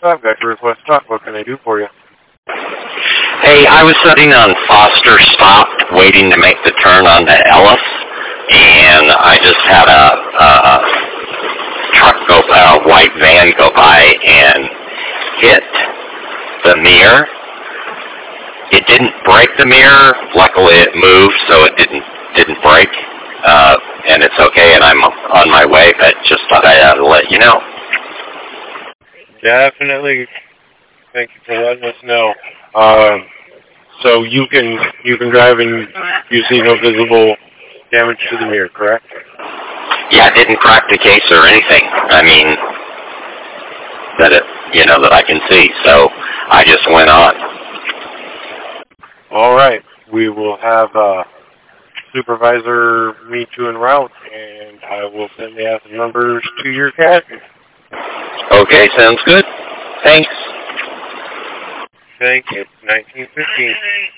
Stop Guide, Northwest Stop. What can I do for you? Hey, I was sitting on Foster Stop waiting to make the turn onto Ellis, and I just had a white van go by and hit the mirror. It didn't break the mirror. Luckily, it moved, so it didn't break. And it's okay, and I'm on my way, but just thought I'd let you know. Definitely. Thank you for letting us know. So you can drive and you see no visible damage to the mirror, correct? Yeah, it didn't crack the case or anything. I mean, that I can see. So I just went on. All right. We will have supervisor meet you en route, and I will send the asset numbers to your cat. Okay, sounds good. Thanks. Thank you. 1915.